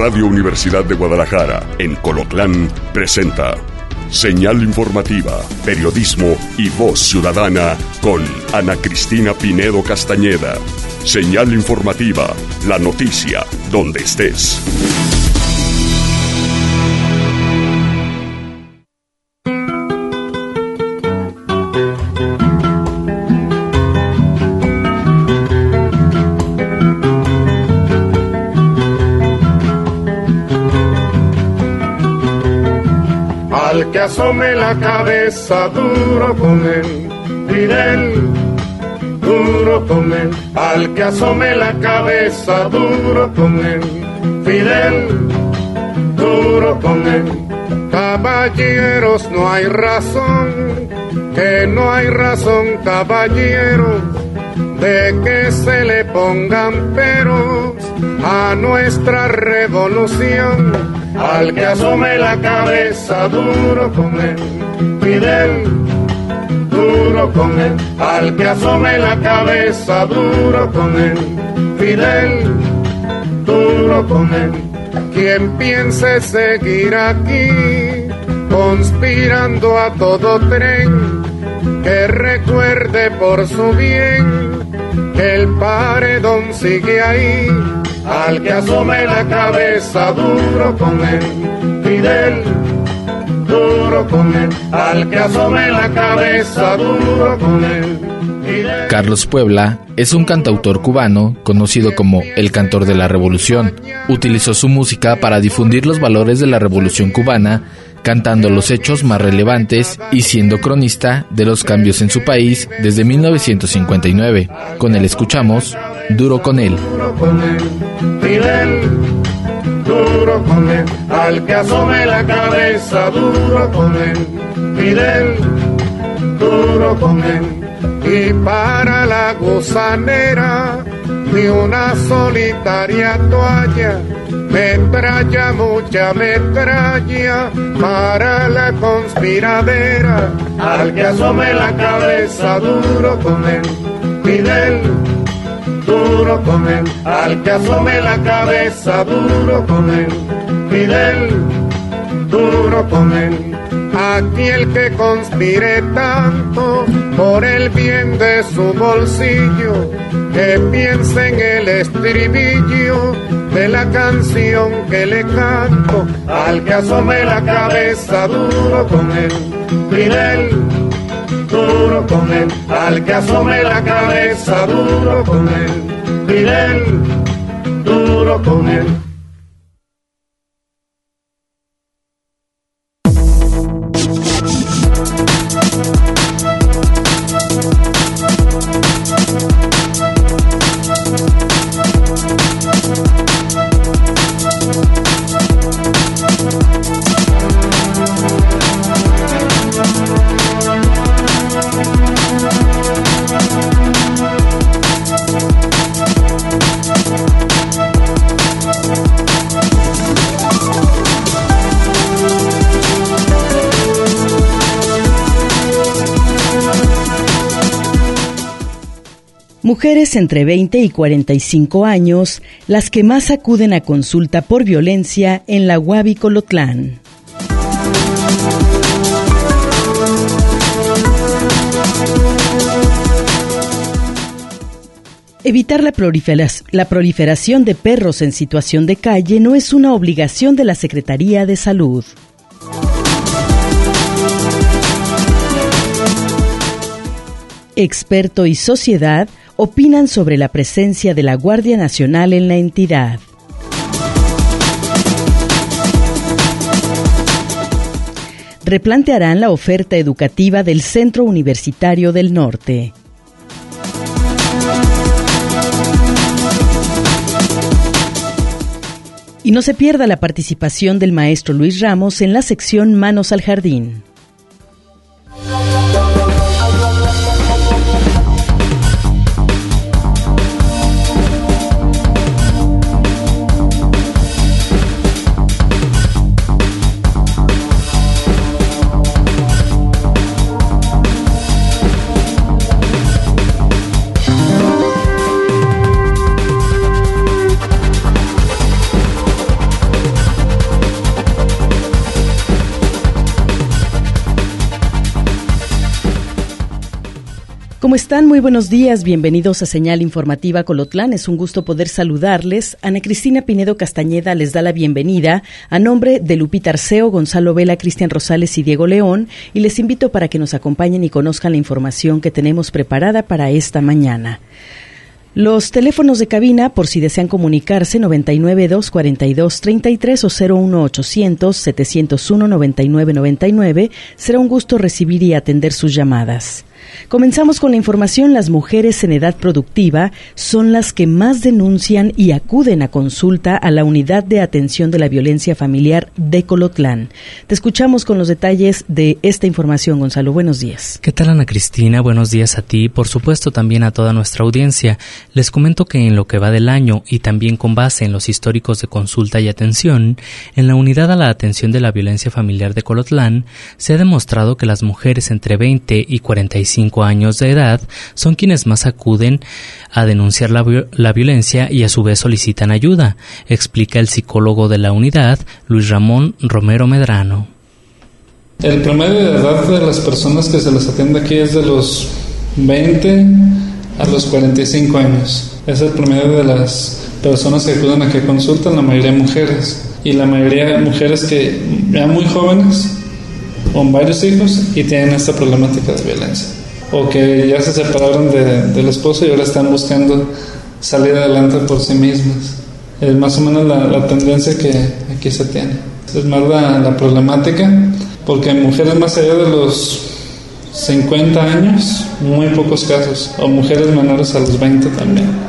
Radio Universidad de Guadalajara, en Colotlán, presenta Señal Informativa, Periodismo y Voz Ciudadana con Ana Cristina Pinedo Castañeda. Señal Informativa, la noticia donde estés. Al que asome la cabeza, duro con él, Fidel, duro con él. Al que asome la cabeza, duro con él, Fidel, duro con él. Caballeros, no hay razón, que no hay razón, caballeros, de que se le pongan peros a nuestra revolución. Al que asome la cabeza, duro con él, Fidel, duro con él. Al que asome la cabeza, duro con él, Fidel, duro con él. Quien piense seguir aquí, conspirando a todo tren, que recuerde por su bien que el paredón sigue ahí. Al que asome la cabeza, duro con él, Fidel, duro con él. Al que asome la cabeza, duro con él, Fidel. Carlos Puebla es un cantautor cubano conocido como el cantor de la revolución. Utilizó su música para difundir los valores de la revolución cubana, cantando los hechos más relevantes y siendo cronista de los cambios en su país desde 1959. Con él escuchamos Duro con él. Duro con él, Fidel, duro con él. Al que asome la cabeza, duro con él, Fidel, duro con él. Y para la gusanera de una solitaria toalla, metralla, mucha metralla para la conspiradera. Al que asome la cabeza, duro con él, Fidel, duro con él. Al que asome la cabeza, duro con él, Fidel, duro con él. Aquí el que conspire tanto por el bien de su bolsillo, que piense en el estribillo de la canción que le canto. Al que asome la cabeza, duro con él, Fidel, duro con él. Al que asome la cabeza, duro con él, Fidel, duro con él. Mujeres entre 20 y 45 años, las que más acuden a consulta por violencia en la UABI Colotlán. Evitar la proliferación de perros en situación de calle no es una obligación de la Secretaría de Salud. Experto y sociedad opinan sobre la presencia de la Guardia Nacional en la entidad. Replantearán la oferta educativa del Centro Universitario del Norte. Y no se pierda la participación del maestro Luis Ramos en la sección Manos al Jardín. ¿Cómo están? Muy buenos días, bienvenidos a Señal Informativa Colotlán. Es un gusto poder saludarles. Ana Cristina Pinedo Castañeda les da la bienvenida a nombre de Lupita Arceo, Gonzalo Vela, Cristian Rosales y Diego León, y les invito para que nos acompañen y conozcan la información que tenemos preparada para esta mañana. Los teléfonos de cabina, por si desean comunicarse, 99-242-33 o 01800-701-9999. Será un gusto recibir y atender sus llamadas. Comenzamos con la información. Las mujeres en edad productiva son las que más denuncian y acuden a consulta a la Unidad de Atención de la Violencia Familiar de Colotlán. Te escuchamos con los detalles de esta información, Gonzalo. Buenos días. ¿Qué tal, Ana Cristina? Buenos días a ti, por supuesto también a toda nuestra audiencia. Les comento que en lo que va del año y también con base en los históricos de consulta y atención, en la Unidad a la Atención de la Violencia Familiar de Colotlán se ha demostrado que las mujeres entre 20 y 45 años de edad son quienes más acuden a denunciar la violencia y a su vez solicitan ayuda, explica el psicólogo de la unidad, Luis Ramón Romero Medrano. El promedio de edad de las personas que se les atiende aquí es de los 20 a los 45 años. Es el promedio de las personas que acuden aquí a consulta, la mayoría mujeres. Y la mayoría mujeres que ya muy jóvenes, con varios hijos y tienen esta problemática de violencia. O que ya se separaron del esposo y ahora están buscando salir adelante por sí mismas. Es más o menos la tendencia que aquí se tiene. Es más la problemática, porque en mujeres más allá de los 50 años, muy pocos casos, o mujeres menores a los 20 también.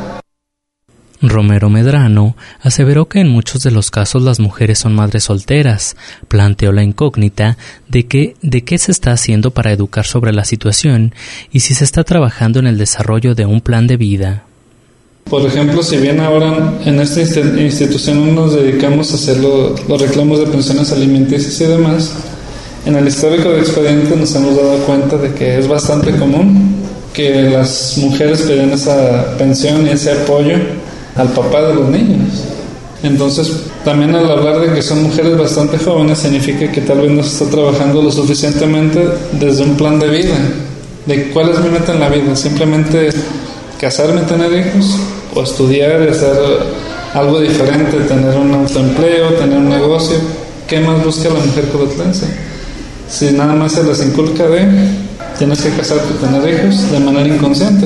Romero Medrano aseveró que en muchos de los casos las mujeres son madres solteras. Planteó la incógnita de qué se está haciendo para educar sobre la situación y si se está trabajando en el desarrollo de un plan de vida. Por ejemplo, si bien ahora en esta institución nos dedicamos a hacer los reclamos de pensiones alimenticias y demás, en el histórico de expediente nos hemos dado cuenta de que es bastante común que las mujeres pidan esa pensión y ese apoyo al papá de los niños. Entonces, también al hablar de que son mujeres bastante jóvenes, significa que tal vez no se está trabajando lo suficientemente desde un plan de vida. ¿De cuál es mi meta en la vida? ¿Simplemente casarme, tener hijos? ¿O estudiar, hacer algo diferente, tener un autoempleo, tener un negocio? ¿Qué más busca la mujer colotlense? Si nada más se les inculca tienes que casarte y tener hijos de manera inconsciente.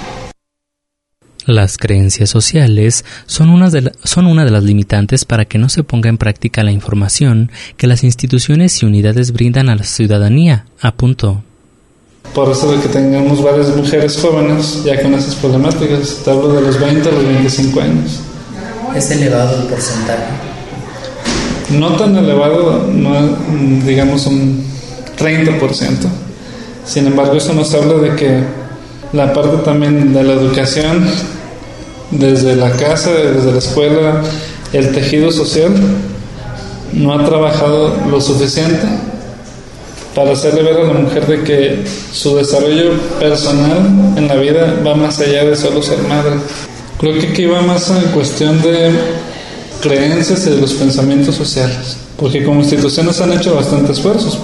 Las creencias sociales son una de las limitantes para que no se ponga en práctica la información que las instituciones y unidades brindan a la ciudadanía, apuntó. Por eso de que tengamos varias mujeres jóvenes ya con esas problemáticas, te hablo de los 20 a los 25 años. ¿Es elevado el porcentaje? No tan elevado, no, digamos un 30%. Sin embargo, eso nos habla de que la parte también de la educación, desde la casa, desde la escuela, el tejido social, no ha trabajado lo suficiente para hacerle ver a la mujer de que su desarrollo personal en la vida va más allá de solo ser madre. Creo que aquí va más en cuestión de creencias y de los pensamientos sociales, porque como instituciones han hecho bastantes esfuerzos.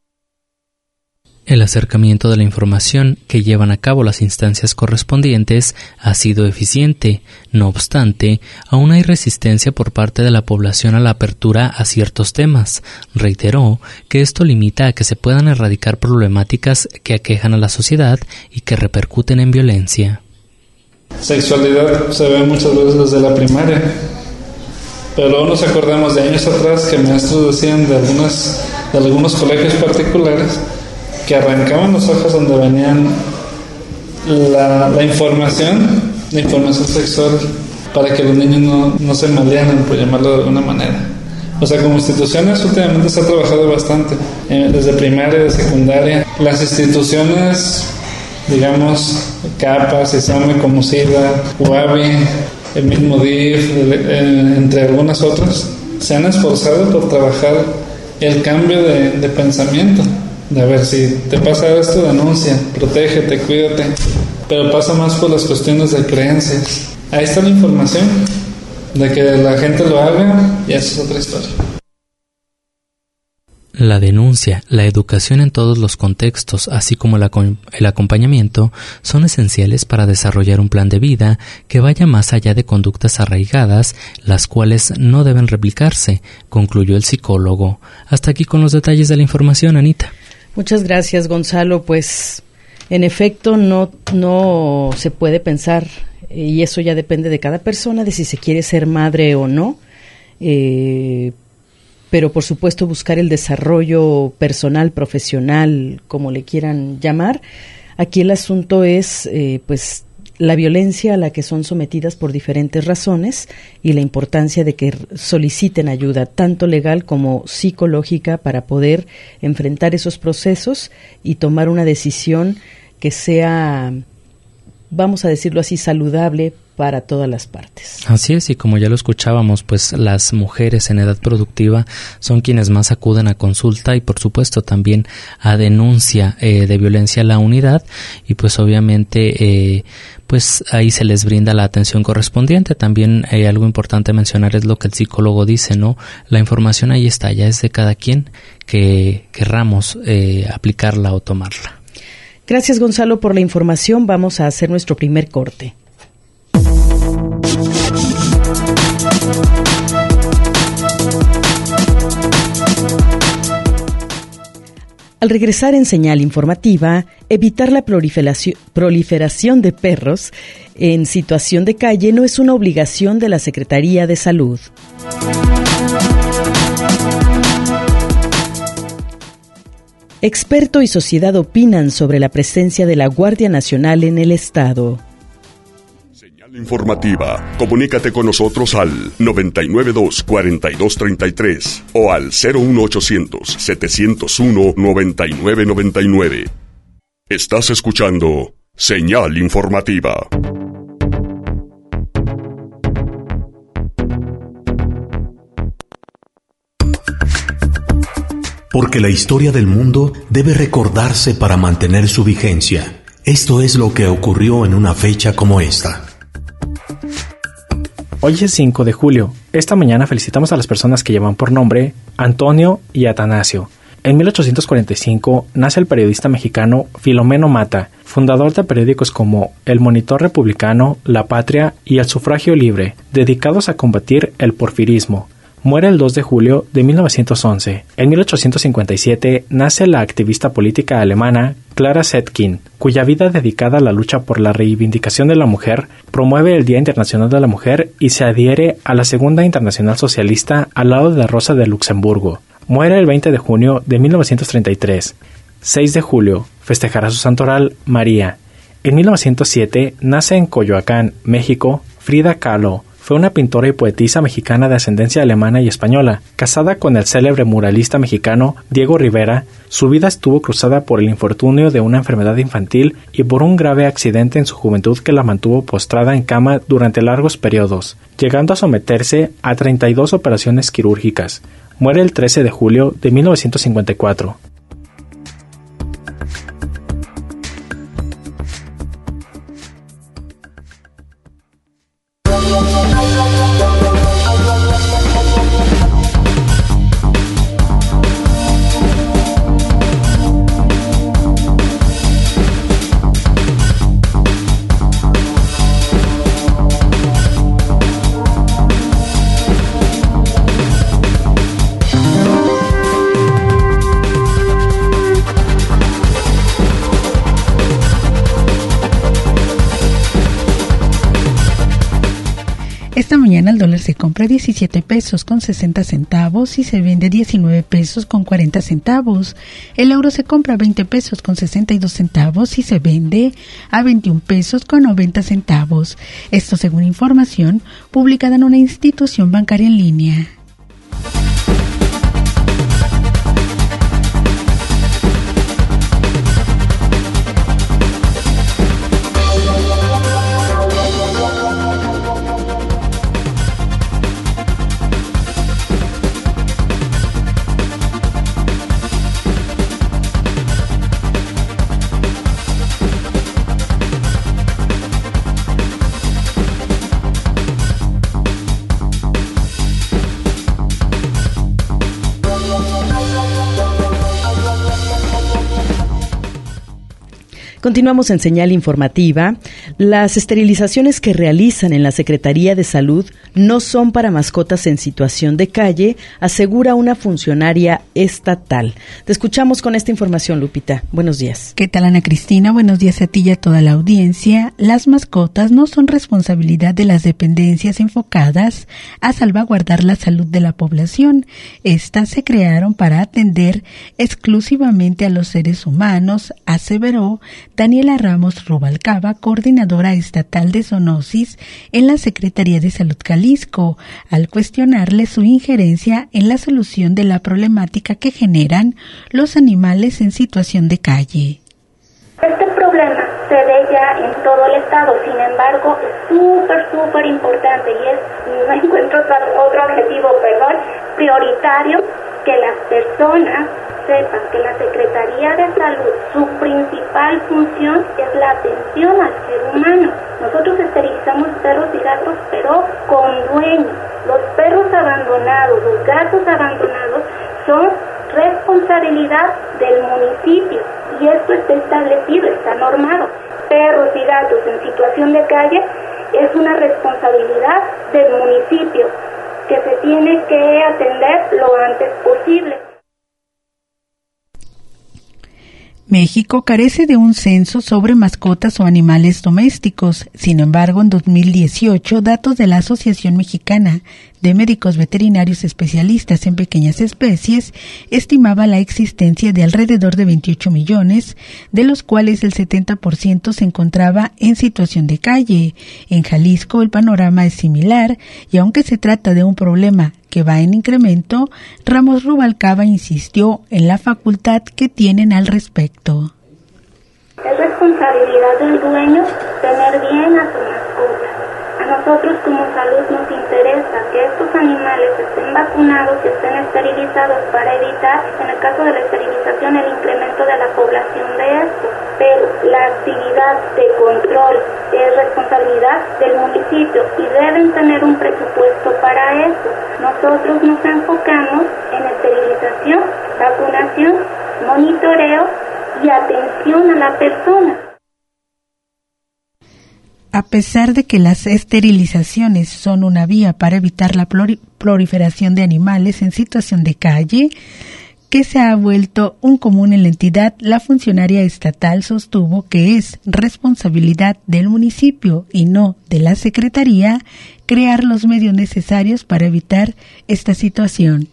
El acercamiento de la información que llevan a cabo las instancias correspondientes ha sido eficiente. No obstante, aún hay resistencia por parte de la población a la apertura a ciertos temas. Reiteró que esto limita a que se puedan erradicar problemáticas que aquejan a la sociedad y que repercuten en violencia. Sexualidad se ve muchas veces desde la primaria, pero luego nos acordamos de años atrás que maestros decían de algunos colegios particulares que arrancaban las hojas donde venían la información sexual para que los niños no se malearan, por llamarlo de alguna manera. O sea, como instituciones últimamente se ha trabajado bastante, desde primaria, de secundaria. Las instituciones, digamos, CAPAS, ISAME, como SIDA, UABI, el mismo DIF, entre algunas otras, se han esforzado por trabajar el cambio de pensamiento. De a ver, si te pasa esto, denuncia, protégete, cuídate. Pero pasa más por las cuestiones de creencias. Ahí está la información. De que la gente lo haga, y esa es otra historia. La denuncia, la educación en todos los contextos, así como el acompañamiento, son esenciales para desarrollar un plan de vida que vaya más allá de conductas arraigadas, las cuales no deben replicarse, concluyó el psicólogo. Hasta aquí con los detalles de la información, Anita. Muchas gracias, Gonzalo. Pues, en efecto, no se puede pensar, y eso ya depende de cada persona, de si se quiere ser madre o no, pero por supuesto buscar el desarrollo personal, profesional, como le quieran llamar. Aquí el asunto es pues la violencia a la que son sometidas por diferentes razones y la importancia de que soliciten ayuda, tanto legal como psicológica, para poder enfrentar esos procesos y tomar una decisión que sea, vamos a decirlo así, saludable para todas las partes. Así es, y como ya lo escuchábamos, pues las mujeres en edad productiva son quienes más acuden a consulta y por supuesto también a denuncia de violencia a la unidad, y pues obviamente pues ahí se les brinda la atención correspondiente. También algo importante mencionar es lo que el psicólogo dice, ¿no? La información ahí está, ya es de cada quien que querramos aplicarla o tomarla. Gracias, Gonzalo, por la información. Vamos a hacer nuestro primer corte. Al regresar en Señal Informativa, evitar la proliferación de perros en situación de calle no es una obligación de la Secretaría de Salud. Experto y sociedad opinan sobre la presencia de la Guardia Nacional en el Estado. Informativa. Comunícate con nosotros al 992-4233 o al 01800-701-9999. Estás escuchando Señal Informativa. Porque la historia del mundo debe recordarse para mantener su vigencia. Esto es lo que ocurrió en una fecha como esta. Hoy es 5 de julio. Esta mañana felicitamos a las personas que llevan por nombre Antonio y Atanasio. En 1845 nace el periodista mexicano Filomeno Mata, fundador de periódicos como El Monitor Republicano, La Patria y El Sufragio Libre, dedicados a combatir el porfirismo. Muere el 2 de julio de 1911. En 1857 nace la activista política alemana Clara Zetkin, cuya vida dedicada a la lucha por la reivindicación de la mujer promueve el Día Internacional de la Mujer y se adhiere a la Segunda Internacional Socialista al lado de Rosa de Luxemburgo. Muere el 20 de junio de 1933. 6 de julio festejará su santoral María. En 1907 nace en Coyoacán, México, Frida Kahlo. Fue una pintora y poetisa mexicana de ascendencia alemana y española. Casada con el célebre muralista mexicano Diego Rivera, su vida estuvo cruzada por el infortunio de una enfermedad infantil y por un grave accidente en su juventud que la mantuvo postrada en cama durante largos periodos, llegando a someterse a 32 operaciones quirúrgicas. Muere el 13 de julio de 1954. Esta mañana el dólar se compra 17 pesos con 60 centavos y se vende 19 pesos con 40 centavos. El euro se compra 20 pesos con 62 centavos y se vende a 21 pesos con 90 centavos. Esto según información publicada en una institución bancaria en línea. Continuamos en Señal Informativa. Las esterilizaciones que realizan en la Secretaría de Salud no son para mascotas en situación de calle, asegura una funcionaria estatal. Te escuchamos con esta información, Lupita. Buenos días. ¿Qué tal, Ana Cristina? Buenos días a ti y a toda la audiencia. Las mascotas no son responsabilidad de las dependencias enfocadas a salvaguardar la salud de la población. Estas se crearon para atender exclusivamente a los seres humanos, aseveró Daniela Ramos Rubalcaba, coordinadora estatal de zoonosis en la Secretaría de Salud Jalisco, al cuestionarle su injerencia en la solución de la problemática que generan los animales en situación de calle. Este problema se ve ya en todo el estado, sin embargo, es súper importante y no encuentro otro adjetivo, prioritario, que las personas sepan que la Secretaría de Salud, su principal función es la atención al ser humano. Nosotros esterilizamos perros y gatos, pero con dueños. Los perros abandonados, los gatos abandonados son responsabilidad del municipio y esto está establecido, está normado. Perros y gatos en situación de calle es una responsabilidad del municipio que se tiene que atender lo antes posible. México carece de un censo sobre mascotas o animales domésticos. Sin embargo, en 2018, datos de la Asociación Mexicana de Médicos Veterinarios Especialistas en Pequeñas Especies estimaba la existencia de alrededor de 28 millones, de los cuales el 70% se encontraba en situación de calle. En Jalisco el panorama es similar y aunque se trata de un problema que va en incremento, Ramos Rubalcaba insistió en la facultad que tienen al respecto. Es responsabilidad del dueño tener bien a su mascota. A nosotros como salud nos interesa que estos animales estén vacunados y estén esterilizados para evitar, en el caso de la esterilización, el incremento de la población de estos. Pero la actividad de control es responsabilidad del municipio y deben tener un presupuesto para eso. Nosotros nos enfocamos en esterilización, vacunación, monitoreo y atención a la persona. A pesar de que las esterilizaciones son una vía para evitar la proliferación de animales en situación de calle, que se ha vuelto un común en la entidad, la funcionaria estatal sostuvo que es responsabilidad del municipio y no de la Secretaría crear los medios necesarios para evitar esta situación.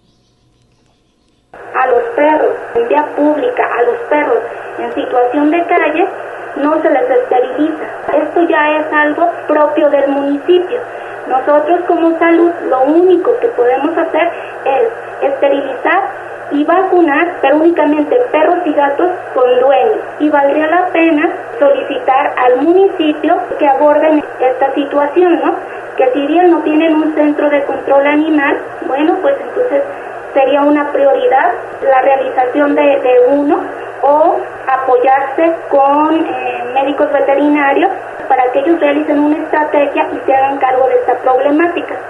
A los perros en vía pública, a los perros en situación de calle, no se les esteriliza. Esto ya es algo propio del municipio. Nosotros como salud lo único que podemos hacer es esterilizar y vacunar, pero únicamente perros y gatos con dueños. Y valdría la pena solicitar al municipio que aborden esta situación, ¿no? Que si bien no tienen un centro de control animal, bueno, pues entonces sería una prioridad la realización de uno o apoyarse con médicos veterinarios para que ellos realicen una estrategia y se hagan cargo de esta problemática.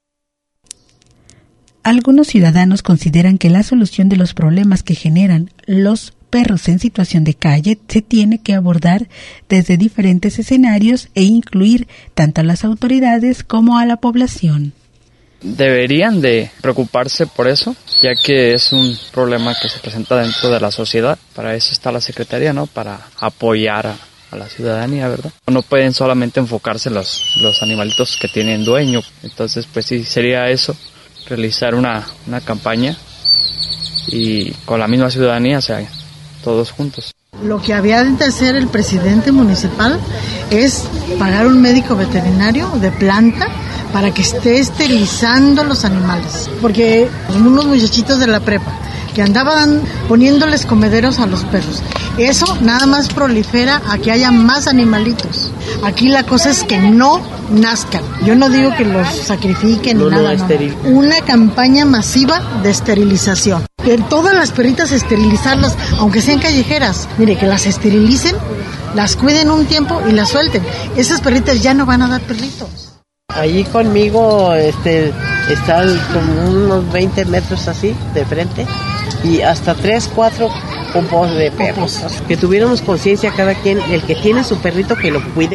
Algunos ciudadanos consideran que la solución de los problemas que generan los perros en situación de calle se tiene que abordar desde diferentes escenarios e incluir tanto a las autoridades como a la población. Deberían de preocuparse por eso, ya que es un problema que se presenta dentro de la sociedad. Para eso está la Secretaría, ¿no? Para apoyar a la ciudadanía, ¿verdad? No pueden solamente enfocarse en los animalitos que tienen dueño. Entonces, pues sí, sería eso, realizar una campaña y con la misma ciudadanía, o sea, todos juntos. Lo que había de hacer el presidente municipal es pagar un médico veterinario de planta para que esté esterilizando los animales, porque unos muchachitos de la prepa que andaban poniéndoles comederos a los perros, eso nada más prolifera a que haya más animalitos. Aquí la cosa es que no nazcan. Yo no digo que los sacrifiquen ni nada, no. Una campaña masiva de esterilización. Que todas las perritas esterilizarlas, aunque sean callejeras, mire, que las esterilicen, las cuiden un tiempo y las suelten. Esas perritas ya no van a dar perritos. Allí conmigo está como unos 20 metros así de frente y hasta 3, 4 popos de perros. Que tuviéramos conciencia cada quien, el que tiene su perrito que lo cuide.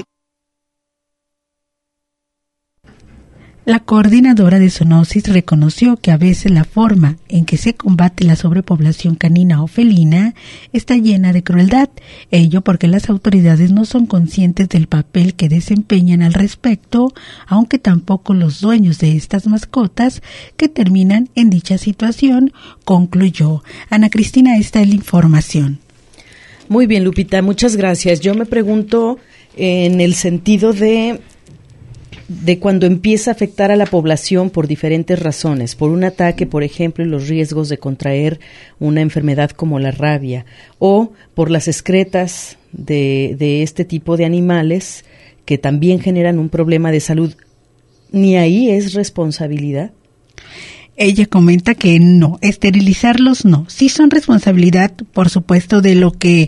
La coordinadora de zoonosis reconoció que a veces la forma en que se combate la sobrepoblación canina o felina está llena de crueldad, ello porque las autoridades no son conscientes del papel que desempeñan al respecto, aunque tampoco los dueños de estas mascotas que terminan en dicha situación, concluyó. Ana Cristina, esta es la información. Muy bien, Lupita, muchas gracias. Yo me pregunto en el sentido de cuando empieza a afectar a la población por diferentes razones, por un ataque, por ejemplo, y los riesgos de contraer una enfermedad como la rabia, o por las excretas de este tipo de animales que también generan un problema de salud. ¿Ni ahí es responsabilidad? Ella comenta que no, esterilizarlos no. Sí son responsabilidad, por supuesto, de lo que...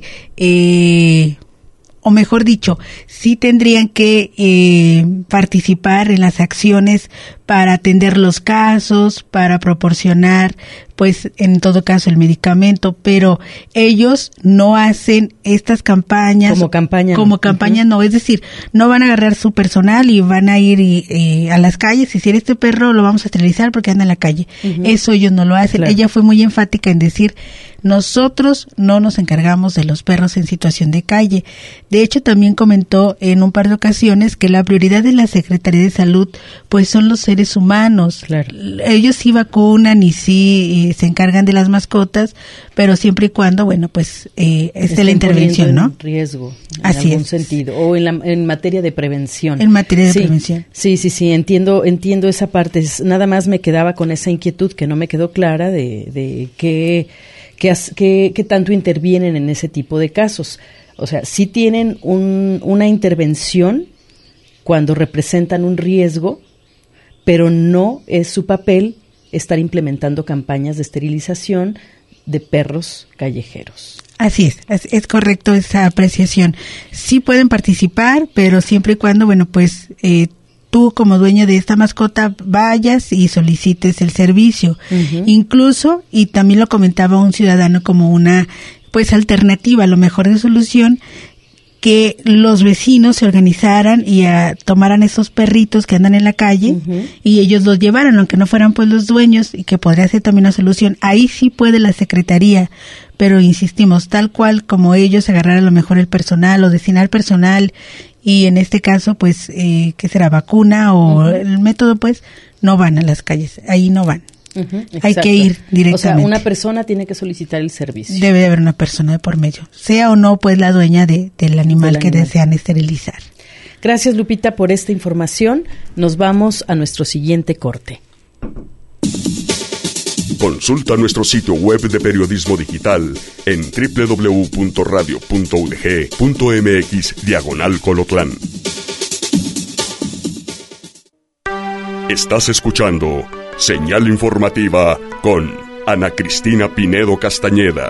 o mejor dicho, sí tendrían que participar en las acciones para atender los casos, para proporcionar, pues, en todo caso, el medicamento, pero ellos no hacen estas campañas. Como campaña. Como campaña no, es decir, no van a agarrar su personal y van a ir a las calles y decir, este perro lo vamos a esterilizar porque anda en la calle. Eso ellos no lo hacen. Claro. Ella fue muy enfática en decir, nosotros no nos encargamos de los perros en situación de calle. De hecho, también comentó en un par de ocasiones que la prioridad de la Secretaría de Salud, pues, son los seres humanos. Claro. Ellos sí vacunan y sí se encargan de las mascotas, pero siempre y cuando, bueno, pues, esté la intervención, ¿no? En riesgo, en Así algún es. sentido, o en materia de prevención. En materia de prevención. Sí, entiendo esa parte. Nada más me quedaba con esa inquietud que no me quedó clara de qué tanto intervienen en ese tipo de casos. O sea, sí tienen una intervención cuando representan un riesgo, pero no es su papel estar implementando campañas de esterilización de perros callejeros. Así es correcto esa apreciación. Sí pueden participar, pero siempre y cuando, bueno, pues tú como dueño de esta mascota vayas y solicites el servicio. Incluso, y también lo comentaba un ciudadano como una, pues, alternativa, a lo mejor de solución, que los vecinos se organizaran y tomaran esos perritos que andan en la calle y ellos los llevaran, aunque no fueran pues los dueños, y que podría ser también una solución. Ahí sí puede la Secretaría, pero insistimos, tal cual como ellos agarrar a lo mejor el personal o designar personal, y en este caso pues, ¿qué será? Vacuna o el método, pues, no van a las calles, ahí no van. Hay que ir directamente. O sea, una persona tiene que solicitar el servicio. Debe de haber una persona de por medio, sea o no pues la dueña del animal que desean esterilizar. Gracias, Lupita, por esta información. Nos vamos a nuestro siguiente corte. Consulta nuestro sitio web de periodismo digital en www.radio.udg.mx/Colotlán. Estás escuchando Señal Informativa con Ana Cristina Pinedo Castañeda.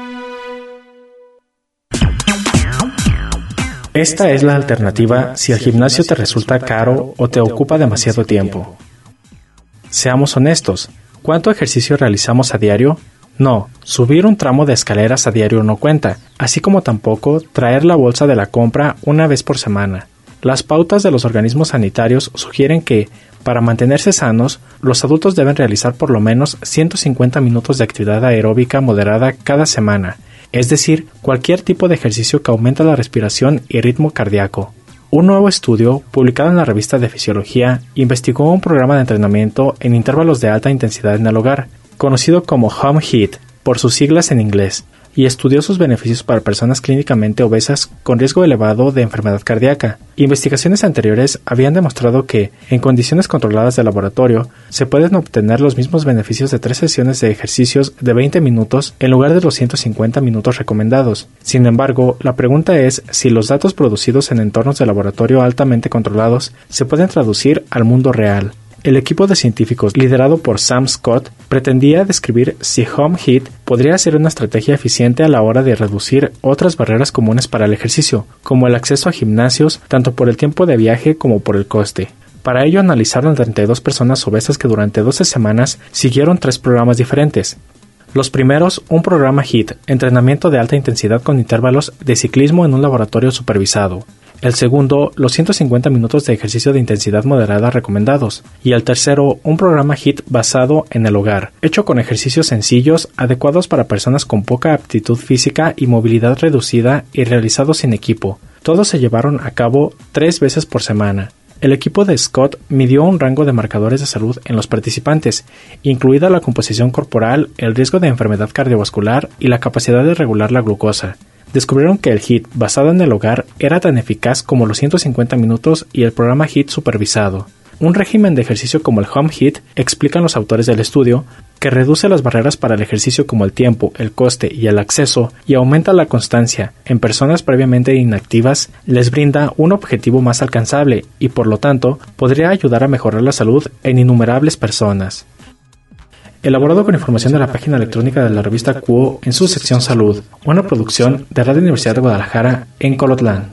Esta es la alternativa si el gimnasio te resulta caro o te ocupa demasiado tiempo. Seamos honestos, ¿cuánto ejercicio realizamos a diario? No, subir un tramo de escaleras a diario no cuenta, así como tampoco traer la bolsa de la compra una vez por semana. Las pautas de los organismos sanitarios sugieren que, para mantenerse sanos, los adultos deben realizar por lo menos 150 minutos de actividad aeróbica moderada cada semana, es decir, cualquier tipo de ejercicio que aumente la respiración y ritmo cardíaco. Un nuevo estudio, publicado en la revista de Fisiología, investigó un programa de entrenamiento en intervalos de alta intensidad en el hogar, conocido como Home HIIT, por sus siglas en inglés, y estudió sus beneficios para personas clínicamente obesas con riesgo elevado de enfermedad cardíaca. Investigaciones anteriores habían demostrado que, en condiciones controladas de laboratorio, se pueden obtener los mismos beneficios de 3 sesiones de ejercicios de 20 minutos en lugar de los 150 minutos recomendados. Sin embargo, la pregunta es si los datos producidos en entornos de laboratorio altamente controlados se pueden traducir al mundo real. El equipo de científicos, liderado por Sam Scott, pretendía describir si Home HIIT podría ser una estrategia eficiente a la hora de reducir otras barreras comunes para el ejercicio, como el acceso a gimnasios, tanto por el tiempo de viaje como por el coste. Para ello analizaron a 32 personas obesas que durante 12 semanas siguieron 3 programas diferentes. Los primeros, un programa HIIT, entrenamiento de alta intensidad con intervalos de ciclismo en un laboratorio supervisado. El segundo, los 150 minutos de ejercicio de intensidad moderada recomendados. Y el tercero, un programa HIIT basado en el hogar, hecho con ejercicios sencillos, adecuados para personas con poca aptitud física y movilidad reducida y realizados sin equipo. Todos se llevaron a cabo 3 veces por semana. El equipo de Scott midió un rango de marcadores de salud en los participantes, incluida la composición corporal, el riesgo de enfermedad cardiovascular y la capacidad de regular la glucosa. Descubrieron que el HIIT basado en el hogar era tan eficaz como los 150 minutos y el programa HIIT supervisado. Un régimen de ejercicio como el Home HIIT, explican los autores del estudio, que reduce las barreras para el ejercicio como el tiempo, el coste y el acceso y aumenta la constancia en personas previamente inactivas, les brinda un objetivo más alcanzable y por lo tanto podría ayudar a mejorar la salud en innumerables personas. Elaborado con información de la página electrónica de la revista Quo en su sección Salud, una producción de Radio Universidad de Guadalajara en Colotlán.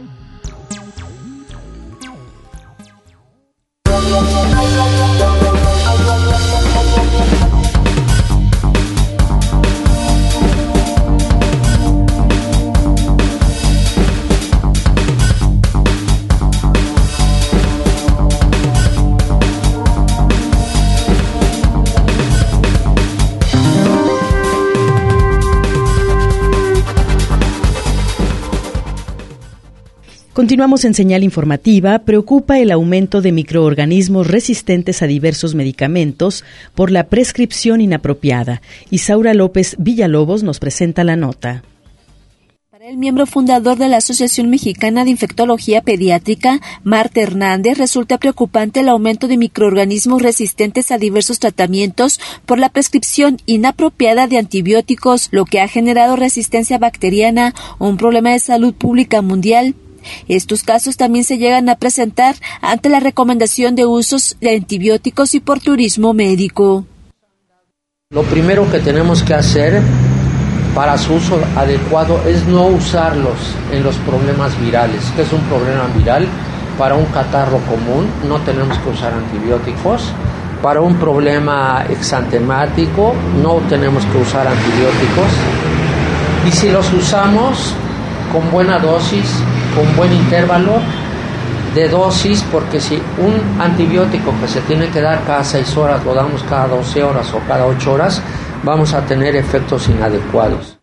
Continuamos en Señal Informativa. Preocupa el aumento de microorganismos resistentes a diversos medicamentos por la prescripción inapropiada. Isaura López Villalobos nos presenta la nota. Para el miembro fundador de la Asociación Mexicana de Infectología Pediátrica, Marta Hernández, resulta preocupante el aumento de microorganismos resistentes a diversos tratamientos por la prescripción inapropiada de antibióticos, lo que ha generado resistencia bacteriana, un problema de salud pública mundial. Estos casos también se llegan a presentar ante la recomendación de usos de antibióticos y por turismo médico. Lo primero que tenemos que hacer para su uso adecuado es no usarlos en los problemas virales. ¿Qué es un problema viral? Para un catarro común no tenemos que usar antibióticos. Para un problema exantemático no tenemos que usar antibióticos. Y si los usamos con buena dosis, con buen intervalo de dosis, porque si un antibiótico que se tiene que dar cada 6 horas lo damos cada 12 horas o cada 8 horas, vamos a tener efectos inadecuados.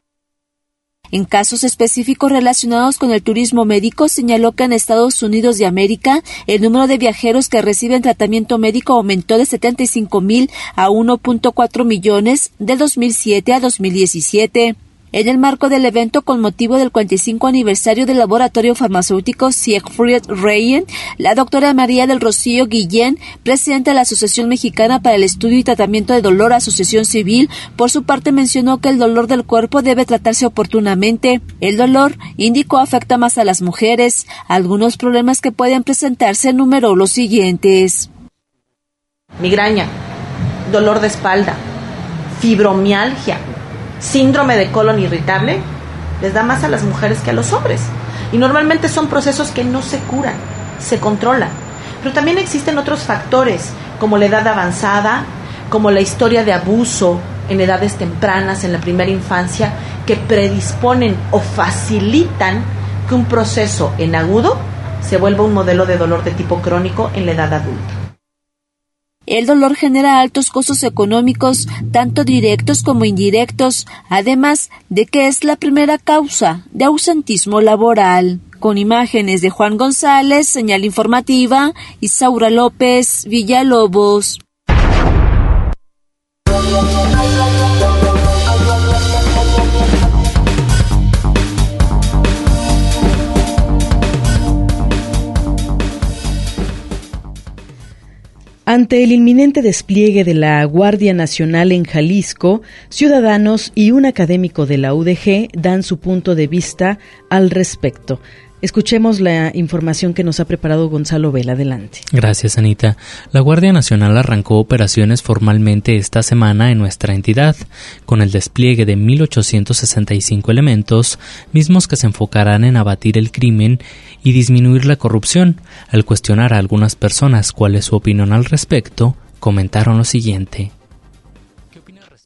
En casos específicos relacionados con el turismo médico, señaló que en Estados Unidos de América el número de viajeros que reciben tratamiento médico aumentó de 75,000 a 1.4 millones de 2007 a 2017. En el marco del evento con motivo del 45 aniversario del laboratorio farmacéutico Siegfried Regen, la doctora María del Rocío Guillén, presidenta de la Asociación Mexicana para el Estudio y Tratamiento de Dolor, Asociación Civil, por su parte mencionó que el dolor del cuerpo debe tratarse oportunamente. El dolor, indicó, afecta más a las mujeres. Algunos problemas que pueden presentarse enumeró los siguientes: migraña, dolor de espalda, fibromialgia, síndrome de colon irritable, les da más a las mujeres que a los hombres. Y normalmente son procesos que no se curan, se controlan. Pero también existen otros factores, como la edad avanzada, como la historia de abuso en edades tempranas, en la primera infancia, que predisponen o facilitan que un proceso en agudo se vuelva un modelo de dolor de tipo crónico en la edad adulta. El dolor genera altos costos económicos, tanto directos como indirectos, además de que es la primera causa de ausentismo laboral. Con imágenes de Juan González, Señal Informativa, Isaura López Villalobos. Ante el inminente despliegue de la Guardia Nacional en Jalisco, ciudadanos y un académico de la UDG dan su punto de vista al respecto. Escuchemos la información que nos ha preparado Gonzalo Vela. Adelante. Gracias, Anita. La Guardia Nacional arrancó operaciones formalmente esta semana en nuestra entidad, con el despliegue de 1,865 elementos, mismos que se enfocarán en abatir el crimen y disminuir la corrupción. Al cuestionar a algunas personas cuál es su opinión al respecto, comentaron lo siguiente.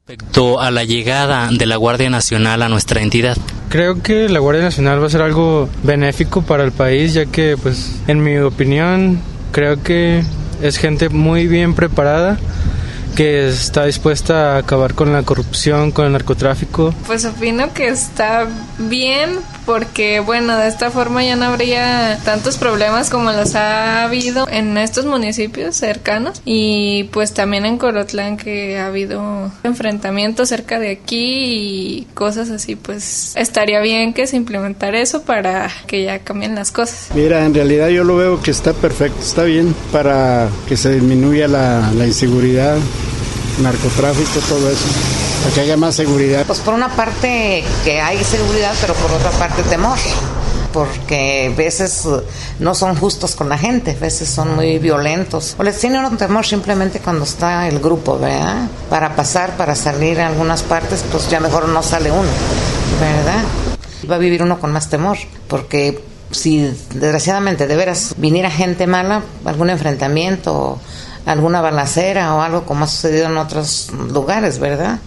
Respecto a la llegada de la Guardia Nacional a nuestra entidad. Creo que la Guardia Nacional va a ser algo benéfico para el país, ya que, pues, en mi opinión, creo que es gente muy bien preparada, que está dispuesta a acabar con la corrupción, con el narcotráfico. Pues opino que está bien, porque bueno, de esta forma ya no habría tantos problemas como los ha habido en estos municipios cercanos, y pues también en Colotlán, que ha habido enfrentamientos cerca de aquí y cosas así. Pues estaría bien que se implementara eso para que ya cambien las cosas. Mira, en realidad yo lo veo que está perfecto, está bien para que se disminuya la inseguridad, narcotráfico, todo eso, para que haya más seguridad. Pues por una parte que hay seguridad, pero por otra parte temor, porque a veces no son justos con la gente, a veces son muy violentos, o les tienen un temor simplemente cuando está el grupo, ¿verdad? Para pasar, para salir a algunas partes, pues ya mejor no sale uno, ¿verdad? Va a vivir uno con más temor, porque si desgraciadamente de veras viniera gente mala, algún enfrentamiento, alguna balacera o algo como ha sucedido en otros lugares, ¿verdad?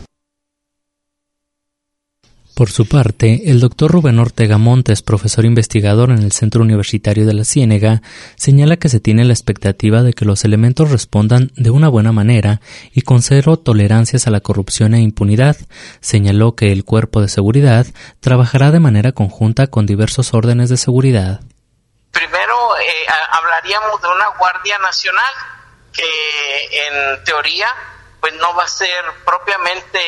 Por su parte, el doctor Rubén Ortega Montes, profesor investigador en el Centro Universitario de la Ciénega, señala que se tiene la expectativa de que los elementos respondan de una buena manera y con cero tolerancias a la corrupción e impunidad. Señaló que el cuerpo de seguridad trabajará de manera conjunta con diversos órdenes de seguridad. Primero, hablaríamos de una Guardia Nacional que en teoría pues no va a ser propiamente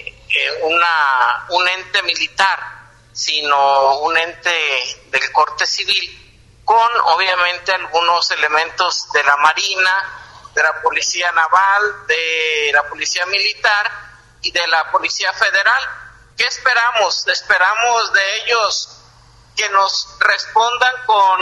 un ente militar, sino un ente del corte civil, con obviamente algunos elementos de la Marina, de la Policía Naval, de la Policía Militar y de la Policía Federal. ¿Qué esperamos? Esperamos de ellos que nos respondan con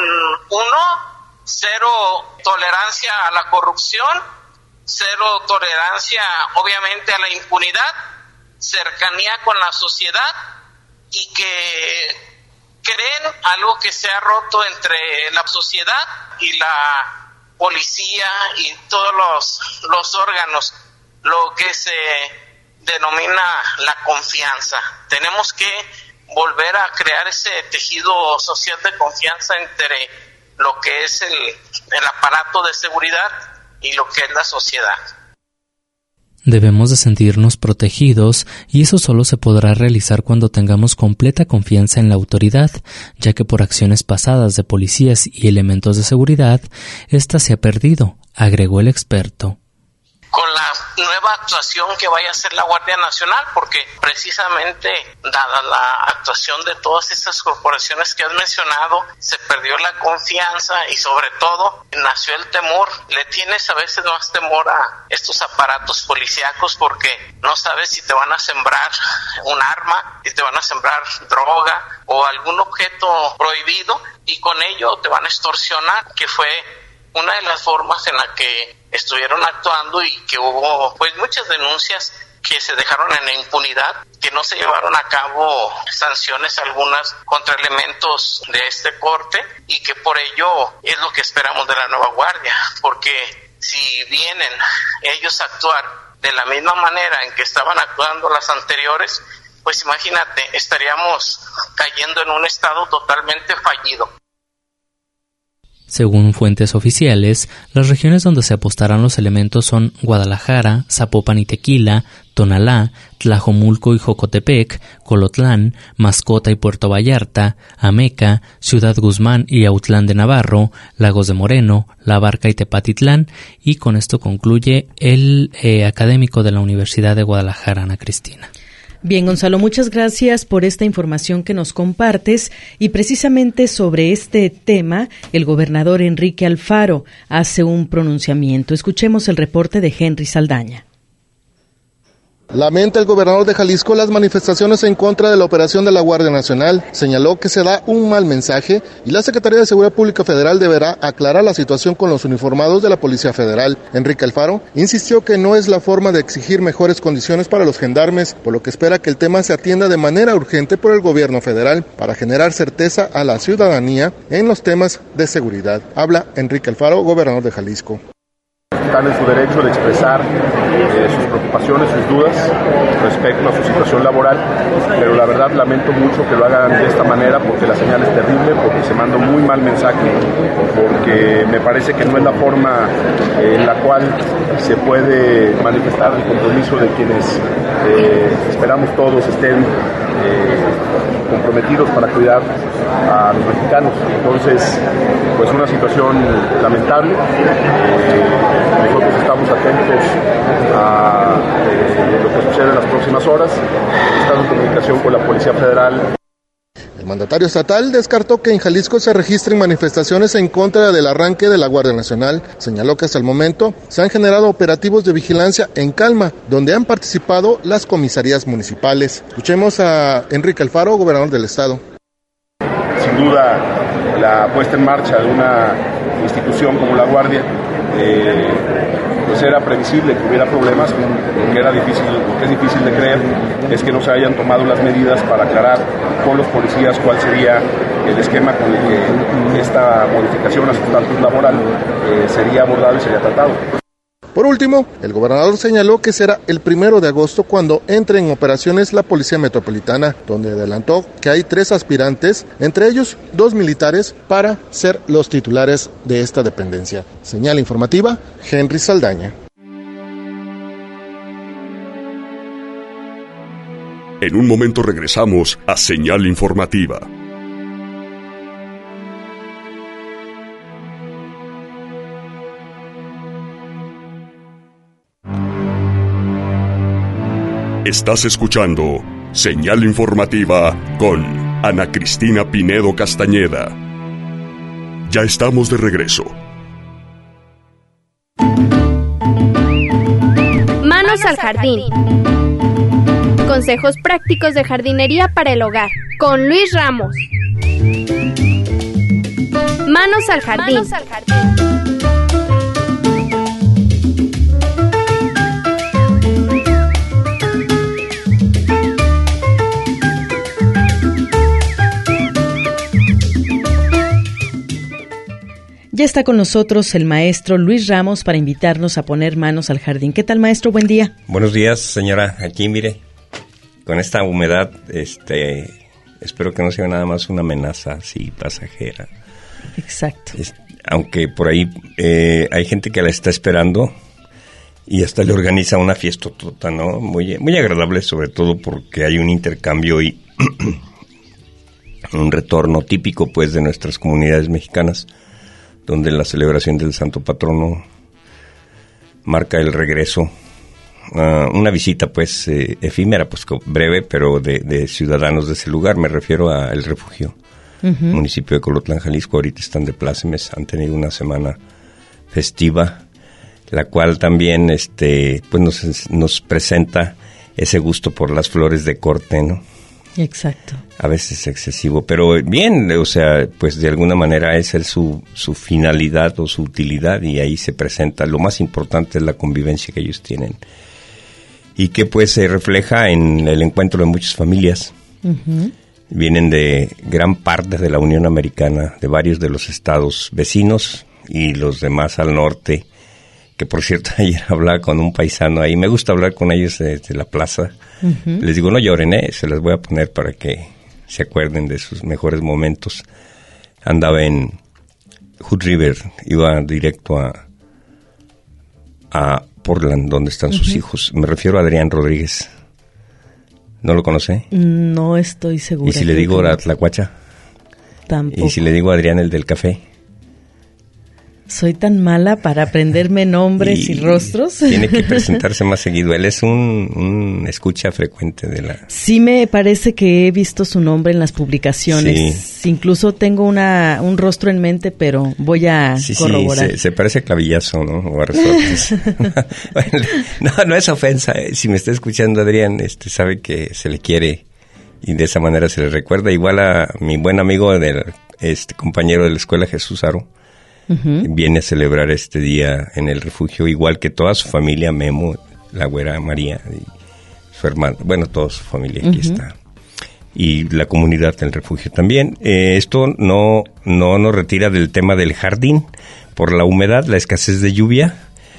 cero tolerancia a la corrupción, cero tolerancia obviamente a la impunidad, cercanía con la sociedad, y que creen algo que se ha roto entre la sociedad y la policía y todos los órganos, lo que se denomina la confianza. Tenemos que volver a crear ese tejido social de confianza entre lo que es el aparato de seguridad y lo que es la sociedad. Debemos de sentirnos protegidos, y eso solo se podrá realizar cuando tengamos completa confianza en la autoridad, ya que por acciones pasadas de policías y elementos de seguridad, esta se ha perdido, agregó el experto. Con la nueva actuación que vaya a hacer la Guardia Nacional, porque precisamente dada la actuación de todas estas corporaciones que has mencionado, se perdió la confianza y sobre todo nació el temor. Le tienes a veces más temor a estos aparatos policíacos porque no sabes si te van a sembrar un arma, si te van a sembrar droga o algún objeto prohibido, y con ello te van a extorsionar, que fue una de las formas en la que estuvieron actuando, y que hubo pues muchas denuncias que se dejaron en la impunidad, que no se llevaron a cabo sanciones algunas contra elementos de este corte, y que por ello es lo que esperamos de la nueva Guardia, porque si vienen ellos a actuar de la misma manera en que estaban actuando las anteriores, pues imagínate, estaríamos cayendo en un estado totalmente fallido. Según fuentes oficiales, las regiones donde se apostarán los elementos son Guadalajara, Zapopan y Tequila, Tonalá, Tlajomulco y Jocotepec, Colotlán, Mascota y Puerto Vallarta, Ameca, Ciudad Guzmán y Autlán de Navarro, Lagos de Moreno, La Barca y Tepatitlán, y con esto concluye el académico de la Universidad de Guadalajara, Ana Cristina. Bien, Gonzalo, muchas gracias por esta información que nos compartes, y precisamente sobre este tema, el gobernador Enrique Alfaro hace un pronunciamiento. Escuchemos el reporte de Henry Saldaña. Lamenta el gobernador de Jalisco las manifestaciones en contra de la operación de la Guardia Nacional. Señaló que se da un mal mensaje y la Secretaría de Seguridad Pública Federal deberá aclarar la situación con los uniformados de la Policía Federal. Enrique Alfaro insistió que no es la forma de exigir mejores condiciones para los gendarmes, por lo que espera que el tema se atienda de manera urgente por el gobierno federal para generar certeza a la ciudadanía en los temas de seguridad. Habla Enrique Alfaro, gobernador de Jalisco. Están en su derecho de expresar sus preocupaciones, sus dudas respecto a su situación laboral, pero la verdad lamento mucho que lo hagan de esta manera, porque la señal es terrible, porque se manda un muy mal mensaje, porque me parece que no es la forma en la cual se puede manifestar el compromiso de quienes esperamos todos estén comprometidos para cuidar a los mexicanos. Entonces, pues una situación lamentable. Nosotros estamos atentos a lo que sucede en las próximas horas. Estamos en comunicación con la Policía Federal. El mandatario estatal descartó que en Jalisco se registren manifestaciones en contra del arranque de la Guardia Nacional. Señaló que hasta el momento se han generado operativos de vigilancia en calma, donde han participado las comisarías municipales. Escuchemos a Enrique Alfaro, gobernador del estado. Sin duda, la puesta en marcha de una institución como la Guardia, pues era previsible que hubiera problemas. Lo que es difícil de creer es que no se hayan tomado las medidas para aclarar con los policías cuál sería el esquema con el que esta modificación a su estatus laboral sería abordado y sería tratado. Por último, el gobernador señaló que será el 1 de agosto cuando entre en operaciones la Policía Metropolitana, donde adelantó que hay 3 aspirantes, entre ellos 2 militares, para ser los titulares de esta dependencia. Señal informativa, Henry Saldaña. En un momento regresamos a Señal Informativa. Estás escuchando Señal Informativa con Ana Cristina Pinedo Castañeda. Ya estamos de regreso. Manos al jardín. Consejos prácticos de jardinería para el hogar, con Luis Ramos. Manos al jardín. Manos al jardín. Ya está con nosotros el maestro Luis Ramos para invitarnos a poner manos al jardín. ¿Qué tal, maestro? Buen día. Buenos días, señora. Aquí, mire, con esta humedad, espero que no sea nada más una amenaza así pasajera. Exacto. Aunque por ahí hay gente que la está esperando y hasta le organiza una fiestotota, ¿no? Muy, muy agradable, sobre todo porque hay un intercambio y un retorno típico, pues, de nuestras comunidades mexicanas, donde la celebración del Santo Patrono marca el regreso, una visita pues efímera, pues breve, pero de ciudadanos de ese lugar. Me refiero al refugio, municipio de Colotlán, Jalisco. Ahorita están de plácemes, han tenido una semana festiva, la cual también pues nos presenta ese gusto por las flores de corte, ¿no? Exacto. A veces excesivo, pero bien, o sea, pues de alguna manera esa es su finalidad o su utilidad, y ahí se presenta. Lo más importante es la convivencia que ellos tienen y que pues se refleja en el encuentro de muchas familias. Vienen de gran parte de la Unión Americana, de varios de los estados vecinos y los demás al norte, que por cierto ayer hablaba con un paisano ahí. Me gusta hablar con ellos desde la plaza. Les digo, no lloren, se las voy a poner para que se acuerden de sus mejores momentos. Andaba en Hood River, iba directo a Portland, donde están sus hijos. Me refiero a Adrián Rodríguez. ¿No lo conoce? No estoy segura. ¿Y si le digo a Tlacuacha? Tampoco. ¿Y si le digo a Adrián, el del café? Soy tan mala para aprenderme nombres y rostros. Tiene que presentarse más seguido. Él es un escucha frecuente de la... Sí, me parece que he visto su nombre en las publicaciones. Sí. Incluso tengo un rostro en mente, pero voy a corroborar. Sí, se parece a Clavillazo, ¿no? O a Resortes. Bueno, no es ofensa. Si me está escuchando Adrián, sabe que se le quiere y de esa manera se le recuerda. Igual a mi buen amigo, compañero de la escuela, Jesús Aro. Viene a celebrar este día en el refugio, igual que toda su familia, Memo, la güera María y su hermano, bueno, toda su familia aquí está, y la comunidad del refugio también. Esto no nos retira del tema del jardín por la humedad, la escasez de lluvia.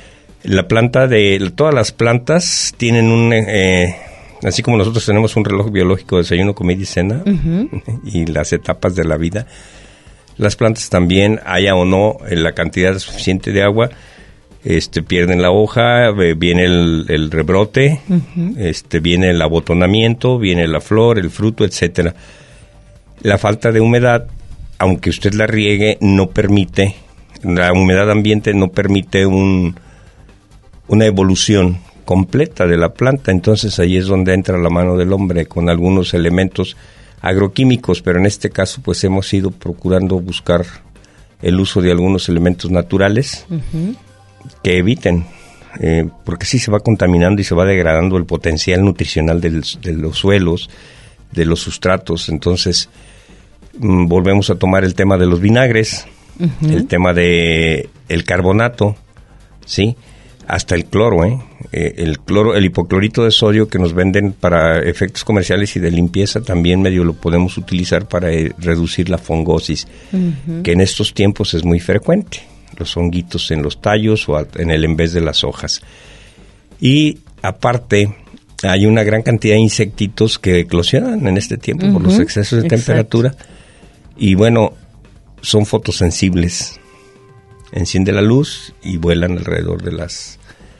Todas las plantas tienen así como nosotros tenemos un reloj biológico, desayuno, comida y cena, y las etapas de la vida, las plantas también, haya o no la cantidad suficiente de agua, pierden la hoja, viene el rebrote, viene el abotonamiento, viene la flor, el fruto, etcétera. La falta de humedad, aunque usted la riegue, no permite, la humedad ambiente no permite una evolución completa de la planta. Entonces ahí es donde entra la mano del hombre con algunos elementos agroquímicos, pero en este caso pues hemos ido procurando buscar el uso de algunos elementos naturales que eviten, porque sí se va contaminando y se va degradando el potencial nutricional de los suelos, de los sustratos. Entonces volvemos a tomar el tema de los vinagres, el tema de el carbonato, ¿sí? Hasta el cloro, el hipoclorito de sodio que nos venden para efectos comerciales y de limpieza, también medio lo podemos utilizar para reducir la fongosis, que en estos tiempos es muy frecuente, los honguitos en los tallos o en vez de las hojas. Y aparte, hay una gran cantidad de insectitos que eclosionan en este tiempo por los excesos de temperatura, y bueno, son fotosensibles. Enciende la luz y vuelan alrededor de las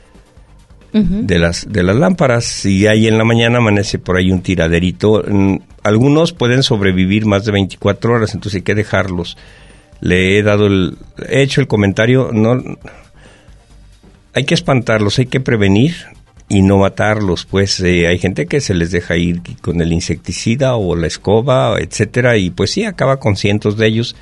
lámparas, y ahí en la mañana amanece por ahí un tiraderito. Algunos pueden sobrevivir más de 24 horas, entonces hay que dejarlos. He hecho el comentario, no hay que espantarlos, hay que prevenir y no matarlos, pues hay gente que se les deja ir con el insecticida o la escoba, etcétera, y pues sí, acaba con cientos de ellos.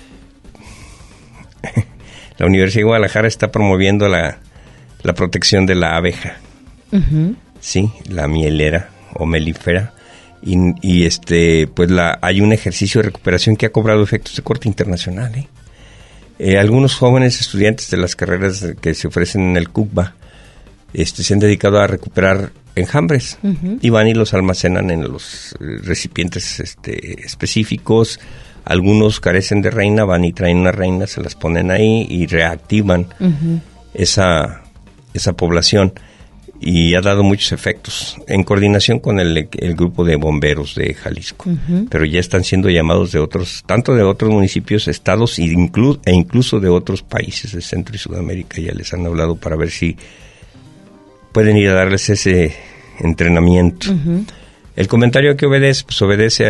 La Universidad de Guadalajara está promoviendo la protección de la abeja, sí, la mielera o melífera, y pues hay un ejercicio de recuperación que ha cobrado efectos de corte internacional. Algunos jóvenes estudiantes de las carreras que se ofrecen en el CUCBA se han dedicado a recuperar enjambres, y van y los almacenan en los recipientes específicos. Algunos carecen de reina, van y traen una reina, se las ponen ahí y reactivan esa población, y ha dado muchos efectos en coordinación con el grupo de bomberos de Jalisco. Pero ya están siendo llamados tanto de otros municipios, estados e incluso de otros países de Centro y Sudamérica. Ya les han hablado para ver si pueden ir a darles ese entrenamiento. El comentario que obedece, pues obedece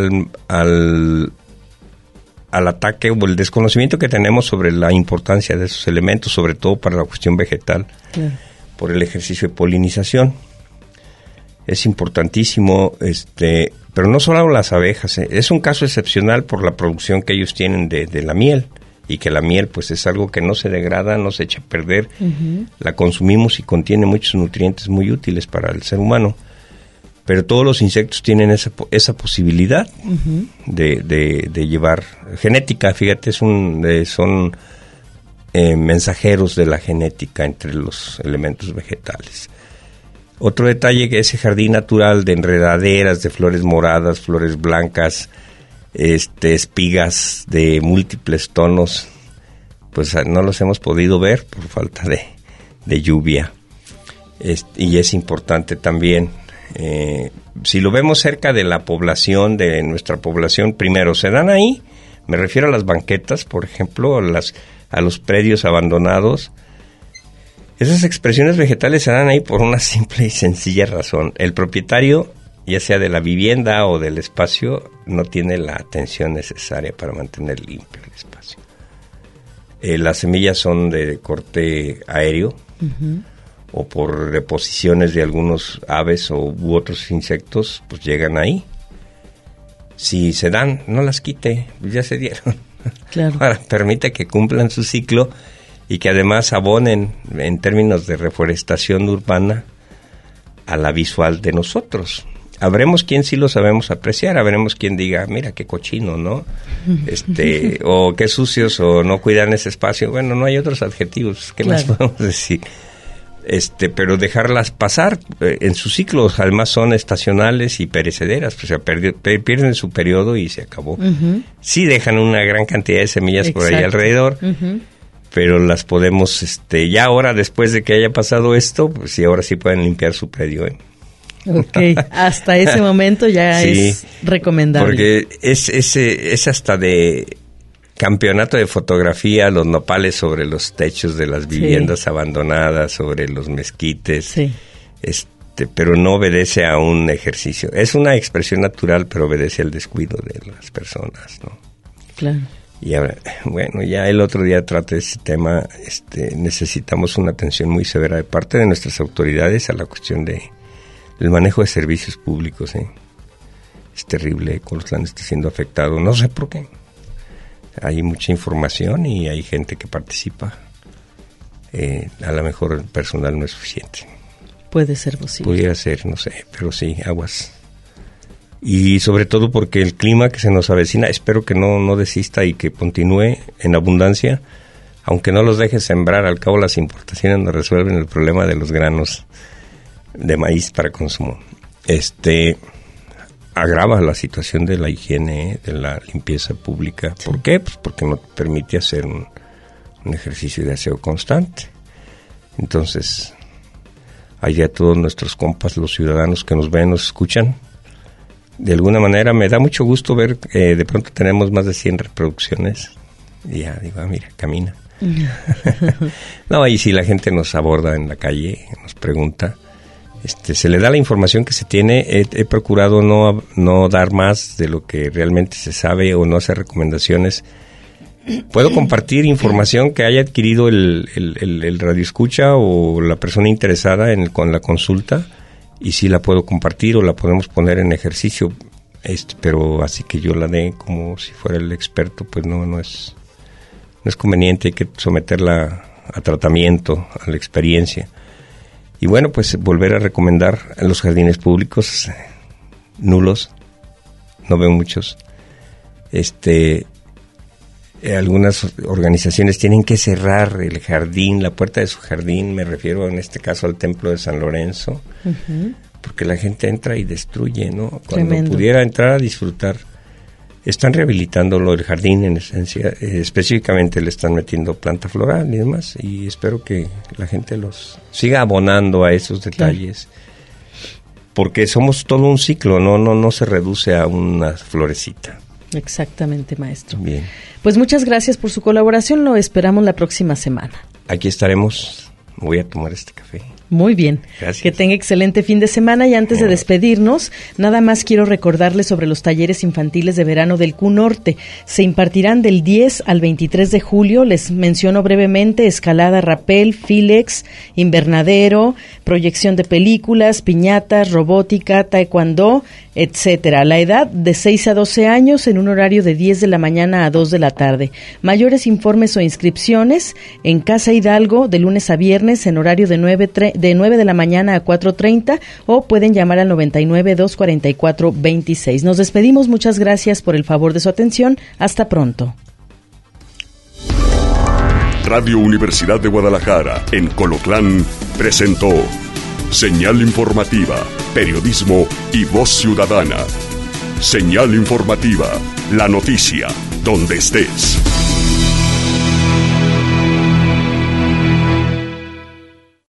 al ataque o el desconocimiento que tenemos sobre la importancia de esos elementos, sobre todo para la cuestión vegetal, por el ejercicio de polinización. Es importantísimo, pero no solo las abejas, es un caso excepcional por la producción que ellos tienen de la miel, y que la miel pues es algo que no se degrada, no se echa a perder, la consumimos y contiene muchos nutrientes muy útiles para el ser humano. Pero todos los insectos tienen esa posibilidad de llevar genética. Fíjate, son mensajeros de la genética entre los elementos vegetales. Otro detalle, que ese jardín natural de enredaderas, de flores moradas, flores blancas, espigas de múltiples tonos, pues no los hemos podido ver por falta de lluvia. Y es importante también. Si lo vemos cerca de la población, de nuestra población, primero se dan ahí, me refiero a las banquetas, por ejemplo, a los predios abandonados. Esas expresiones vegetales se dan ahí por una simple y sencilla razón: el propietario, ya sea de la vivienda o del espacio, no tiene la atención necesaria para mantener limpio el espacio. Las semillas son de corte aéreo, o por deposiciones de algunos aves u otros insectos, pues llegan ahí. Si se dan, no las quite, ya se dieron. Claro. Ahora, permite que cumplan su ciclo y que además abonen, en términos de reforestación urbana, a la visual de nosotros. Habremos quien sí lo sabemos apreciar, habremos quien diga, mira qué cochino, ¿no? O qué sucios, o no cuidan ese espacio. Bueno, no hay otros adjetivos, ¿qué más podemos decir? Pero dejarlas pasar en sus ciclos, además son estacionales y perecederas, pues, pierden su periodo y se acabó. Sí dejan una gran cantidad de semillas por ahí alrededor, pero las podemos, ya ahora después de que haya pasado esto, pues sí, ahora sí pueden limpiar su predio. Ok, hasta ese momento ya sí, es recomendable. Porque es hasta de campeonato de fotografía, los nopales sobre los techos de las viviendas abandonadas, sobre los mezquites, pero no obedece a un ejercicio. Es una expresión natural, pero obedece al descuido de las personas, ¿no? Claro. Y ahora, bueno, ya el otro día traté ese tema, necesitamos una atención muy severa de parte de nuestras autoridades a la cuestión del manejo de servicios públicos, Es terrible, Colotlán está siendo afectado, no sé por qué. Hay mucha información y hay gente que participa. A lo mejor el personal no es suficiente. Puede ser posible. Pudiera ser, no sé, pero sí, aguas. Y sobre todo porque el clima que se nos avecina, espero que no desista y que continúe en abundancia, aunque no los deje sembrar. Al cabo las importaciones no resuelven el problema de los granos de maíz para consumo. Agrava la situación de la higiene, de la limpieza pública. Sí. ¿Por qué? Pues porque no permite hacer un ejercicio de aseo constante. Entonces, allá todos nuestros compas, los ciudadanos que nos ven, nos escuchan, de alguna manera me da mucho gusto ver que de pronto tenemos más de 100 reproducciones. Y ya digo, mira, camina. No, y si la gente nos aborda en la calle, nos pregunta, se le da la información que se tiene. He procurado no dar más de lo que realmente se sabe o no hacer recomendaciones. Puedo compartir información que haya adquirido el radioescucha o la persona interesada con la consulta, y sí la puedo compartir o la podemos poner en ejercicio, pero así que yo la dé como si fuera el experto, pues no es conveniente. Hay que someterla a tratamiento, a la experiencia. Y bueno, pues volver a recomendar a los jardines públicos nulos, no veo muchos. Algunas organizaciones tienen que cerrar el jardín, la puerta de su jardín, me refiero en este caso al templo de San Lorenzo, porque la gente entra y destruye, ¿no? Cuando Tremendo. Pudiera entrar a disfrutar. Están rehabilitándolo el jardín en esencia, específicamente le están metiendo planta floral y demás, y espero que la gente los siga abonando a esos detalles, porque somos todo un ciclo, no se reduce a una florecita. Exactamente, maestro. Bien. Pues muchas gracias por su colaboración, lo esperamos la próxima semana. Aquí estaremos, voy a tomar este café. Muy bien, gracias. Que tenga excelente fin de semana, y antes de despedirnos, nada más quiero recordarles sobre los talleres infantiles de verano del Q Norte. Se impartirán del 10 al 23 de julio, les menciono brevemente: escalada, rapel, filex, invernadero, proyección de películas, piñatas, robótica, taekwondo, etcétera. La edad de 6 a 12 años en un horario de 10 de la mañana a 2 de la tarde. Mayores informes o inscripciones en Casa Hidalgo de lunes a viernes en horario de 9 de la mañana a 4:30, o pueden llamar al 99-244-26. Nos despedimos, muchas gracias por el favor de su atención. Hasta pronto. Radio Universidad de Guadalajara en Colotlán presentó Señal Informativa, Periodismo y Voz Ciudadana. Señal Informativa, la noticia donde estés.